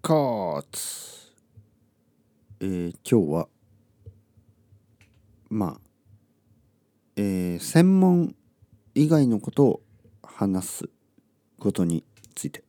カツ、今日はまあ、専門以外のことを話すことについて。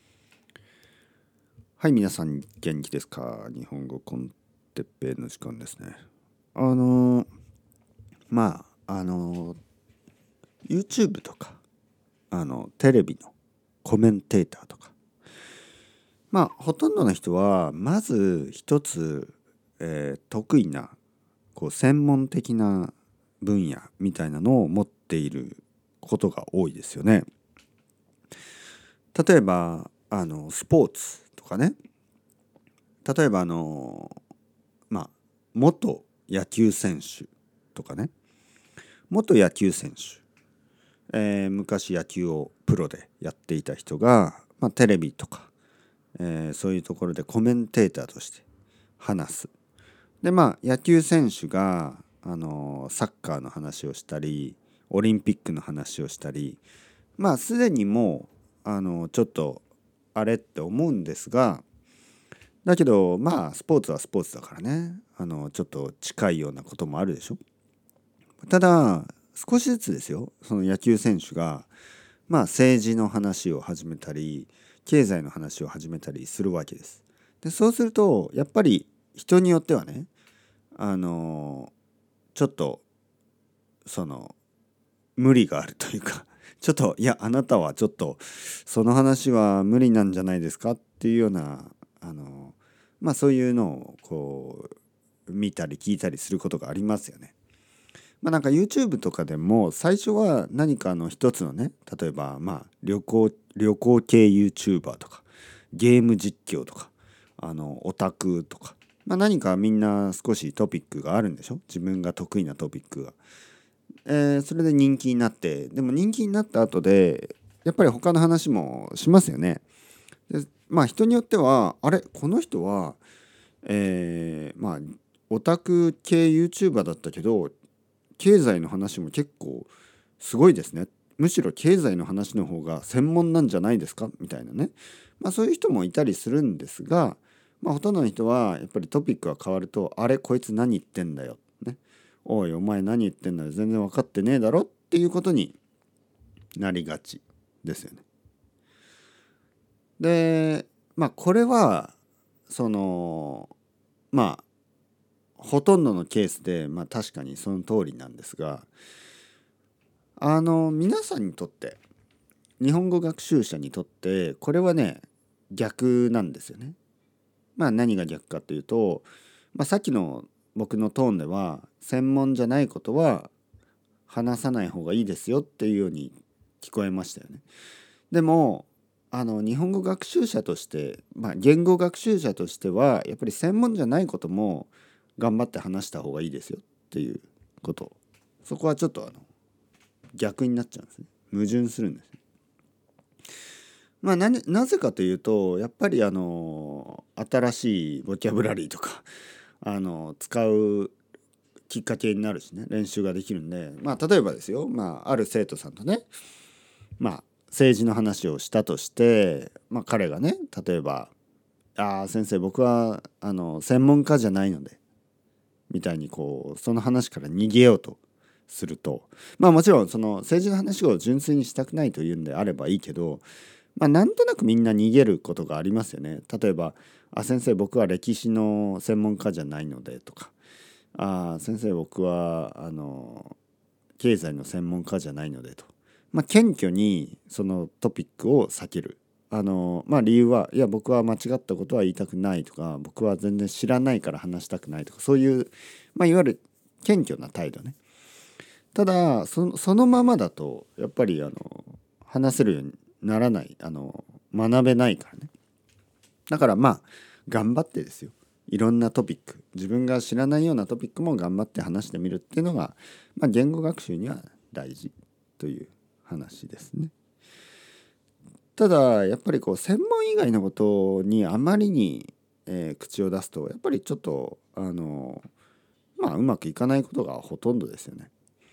はい、皆さん元気ですか？日本語コンテッペイの時間ですね。あのーまああの YouTube とかテレビのコメンテーターとか、ほとんどの人はまず一つ、得意な専門的な分野みたいなのを持っていることが多いですよね。例えばスポーツとかね。例えば元野球選手とかね。元野球選手、昔野球をプロでやっていた人が、テレビとか、そういうところでコメンテーターとして話す。で野球選手がサッカーの話をしたりオリンピックの話をしたり、すでにもうちょっとあれって思うんですが、だけどスポーツはスポーツだからね、ちょっと近いようなこともあるでしょ。ただ少しずつですよ、その野球選手が政治の話を始めたり経済の話を始めたりするわけです。でそうするとやっぱり人によってはね、ちょっとその無理があるというかちょっとあなたはちょっとその話は無理なんじゃないですかっていうようなそういうのを見たり聞いたりすることがありますよね。なんか YouTube とかでも最初は何か一つのね、例えば旅行系 YouTuber とかゲーム実況とかオタクとか、何かみんな少しトピックがあるんでしょ、自分が得意なトピックが。それで人気になって、でも人気になった後でやっぱり他の話もしますよね。で人によってはあれこの人はオタク系 YouTuber だったけど経済の話も結構すごいですね、むしろ経済の話の方が専門なんじゃないですかみたいなね、そういう人もいたりするんですが、ほとんどの人はやっぱりトピックが変わるとあれこいつ何言ってんだよ、ね、おいお前何言ってんだよ全然分かってねえだろっていうことになりがちですよね。でこれはそのほとんどのケースで確かにその通りなんですが、皆さんにとって日本語学習者にとってこれはね逆なんですよね。何が逆かというと、さっきの僕のトーンでは専門じゃないことは話さない方がいいですよっていうように聞こえましたよね。でも日本語学習者として、言語学習者としてはやっぱり専門じゃないことも頑張って話した方がいいですよっていうこと、そこはちょっと逆になっちゃうんですね。矛盾するんですね。なぜかというとやっぱり新しいボキャブラリーとか使うきっかけになるしね、練習ができるんで、例えばですよ、ある生徒さんとね、政治の話をしたとして、彼がね例えば先生僕は専門家じゃないのでみたいにその話から逃げようとすると、もちろんその政治の話を純粋にしたくないというんであればいいけど、なんとなくみんな逃げることがありますよね。例えば先生僕は歴史の専門家じゃないのでとか、先生僕は経済の専門家じゃないのでと、謙虚にそのトピックを避ける。理由はいや僕は間違ったことは言いたくないとか僕は全然知らないから話したくないとか、そういう、いわゆる謙虚な態度ね。ただそのままだとやっぱり話せるようにならない、学べないからね。だから頑張ってですよ、いろんなトピック、自分が知らないようなトピックも頑張って話してみるっていうのが、言語学習には大事という話ですね。ただやっぱり専門以外のことにあまりに、口を出すとやっぱりちょっとうまくいかないことがほとんどですよね。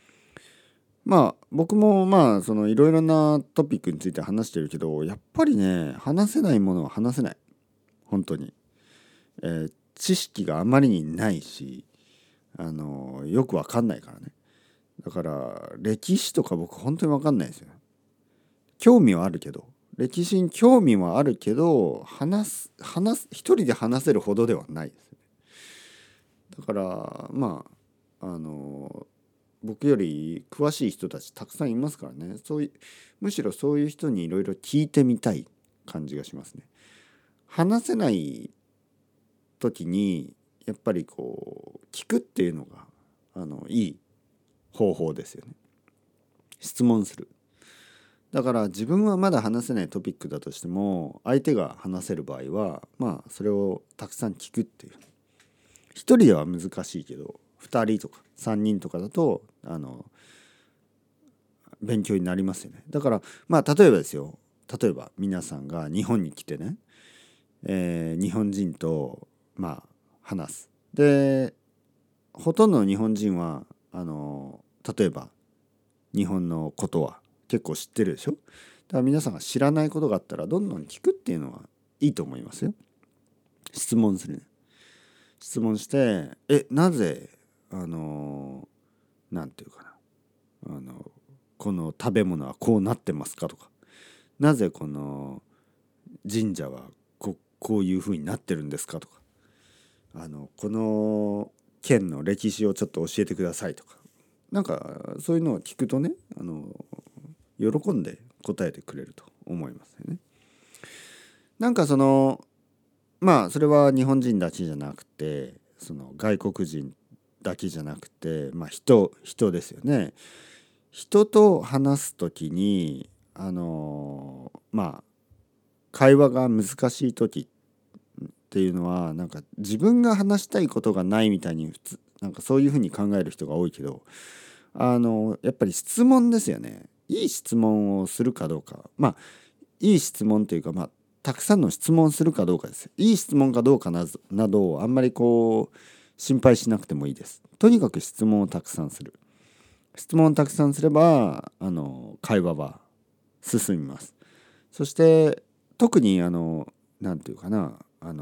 僕もそのいろいろなトピックについて話してるけどやっぱりね話せないものは話せない、 本当に。知識があまりにないしよくわかんないからね。だから歴史とか僕本当にわかんないですよ。興味はあるけど歴史に興味はあるけど一人で話せるほどではないです。だから僕より詳しい人たちたくさんいますからね。むしろそういう人にいろいろ聞いてみたい感じがしますね。話せない時にやっぱりこう聞くっていうのがいい方法ですよね。質問する。だから自分はまだ話せないトピックだとしても相手が話せる場合はそれをたくさん聞くっていう。一人では難しいけど二人とか三人とかだと勉強になりますよね。だから例えばですよ。例えば皆さんが日本に来てね、日本人と話す。でほとんどの日本人は例えば日本のことは結構知ってるでしょ。だから皆さんが知らないことがあったらどんどん聞くっていうのはいいと思いますよ。質問する。質問してなぜなんていうかなこの食べ物はこうなってますかとか、なぜこの神社はこういうふうになってるんですかとか、この県の歴史をちょっと教えてくださいとか、なんかそういうのを聞くとね喜んで答えてくれると思いますよね。なんかそれは日本人だけじゃなくて外国人だけじゃなくて人ですよね。人と話すときに会話が難しい時っていうのはなんか自分が話したいことがないみたいになんかそういうふうに考える人が多いけどやっぱり質問ですよね。いい質問をするかどうかいい質問というかたくさんの質問するかどうかです。いい質問かどうかなどあんまり心配しなくてもいいです。とにかく質問をたくさんする。質問をたくさんすれば会話は進みます。そして特になんていうかな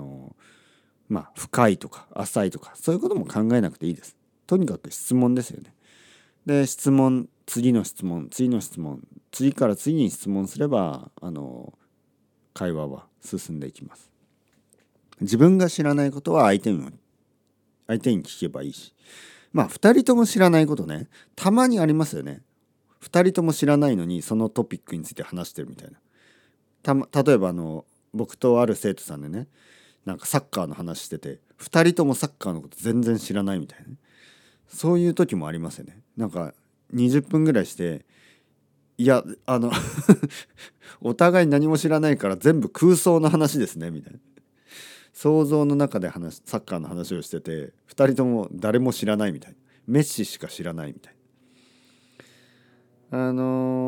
深いとか浅いとかそういうことも考えなくていいです。とにかく質問ですよね。で質問、次の質問、次の質問、次から次に質問すれば会話は進んでいきます。自分が知らないことは相手に聞けばいいし、2人とも知らないことね、たまにありますよね。2人とも知らないのにそのトピックについて話してるみたいな。例えば僕とある生徒さんでね、なんかサッカーの話してて2人ともサッカーのこと全然知らないみたいな、ね、そういう時もありますよね。なんか20分ぐらいしていやお互い何も知らないから全部空想の話ですねみたいな、想像の中でサッカーの話をしてて2人とも誰も知らないみたいな、メッシしか知らないみたいな。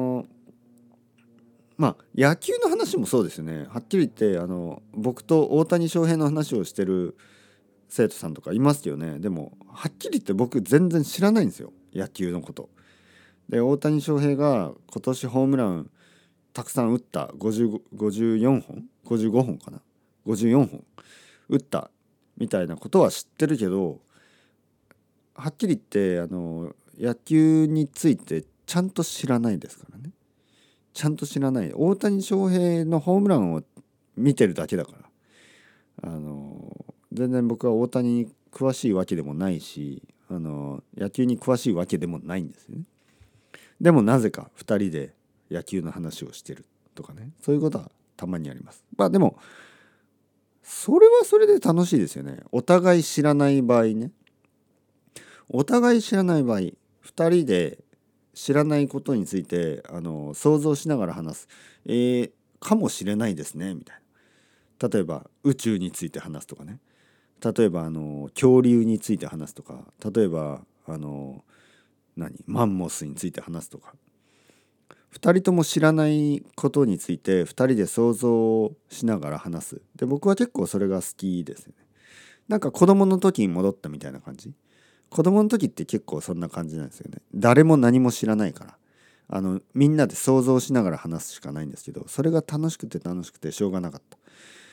野球の話もそうですよね。はっきり言って僕と大谷翔平の話をしてる生徒さんとかいますよね。でもはっきり言って僕全然知らないんですよ、野球のこと。で大谷翔平が今年ホームランたくさん打った54本55本かな、54本打ったみたいなことは知ってるけど、はっきり言って野球についてちゃんと知らないですからね。ちゃんと知らない。大谷翔平のホームランを見てるだけだから全然僕は大谷に詳しいわけでもないし野球に詳しいわけでもないんですよね。でもなぜか2人で野球の話をしてるとかね、そういうことはたまにあります。でもそれはそれで楽しいですよね。お互い知らない場合ね。お互い知らない場合2人で知らないことについて想像しながら話す。かもしれないですねみたいな。例えば宇宙について話すとかね。例えば恐竜について話すとか、例えばマンモスについて話すとか、2人とも知らないことについて2人で想像しながら話す。で僕は結構それが好きですよね。なんか子供の時に戻ったみたいな感じ。子供の時って結構そんな感じなんですよね。誰も何も知らないからみんなで想像しながら話すしかないんですけど、それが楽しくてしょうがなかった。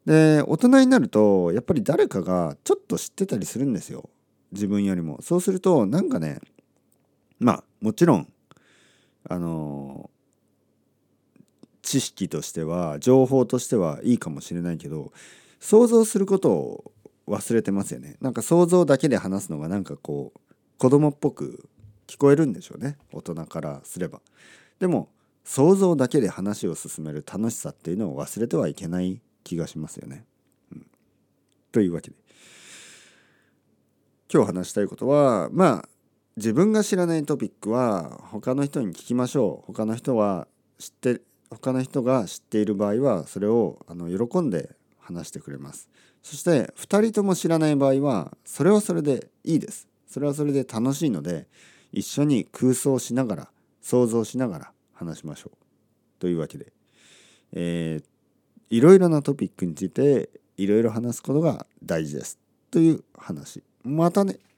で大人になるとやっぱり誰かがちょっと知ってたりするんですよ、自分よりも。そうするとなんかね、まあもちろんあの知識としては情報としてはいいかもしれないけど、想像することを忘れてますよね。なんか想像だけで話すのがなんかこう子供っぽく聞こえるんでしょうね、大人からすれば。でも想像だけで話を進める楽しさっていうのを忘れてはいけない気がしますよね。というわけで今日話したいことは、自分が知らないトピックは他の人に聞きましょう。他の人が知っている場合はそれを喜んで話してくれます。そして2人とも知らない場合はそれはそれでいいです。それはそれで楽しいので一緒に空想しながら想像しながら話しましょう。というわけで、いろいろなトピックについていろいろ話すことが大事ですという話。またね。